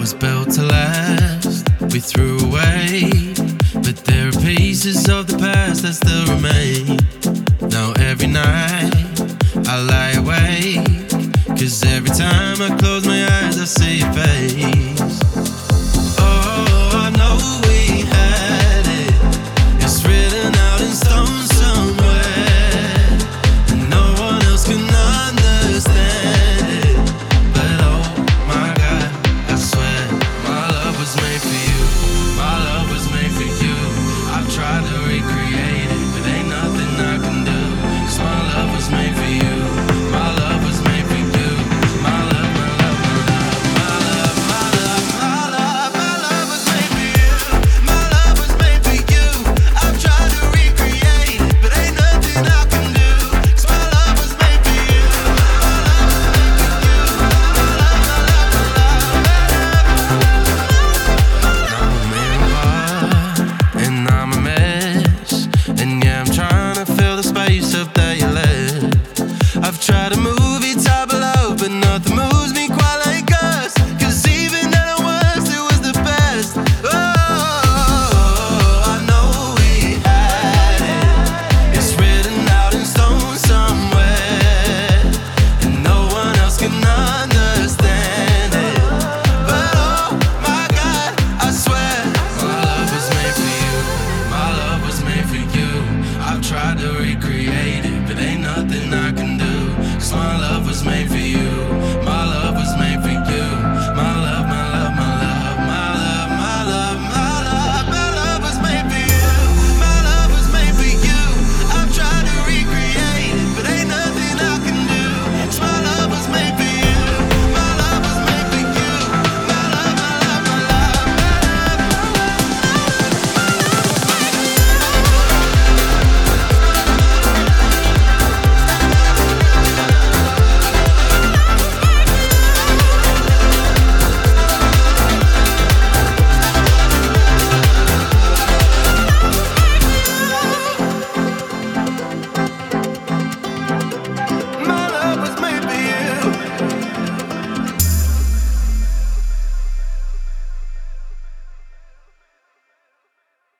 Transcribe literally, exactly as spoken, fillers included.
was built to last, we threw away. But there are pieces of the past that still remain. Now every night I lie awake, 'cause every time I close my eyes I see your face.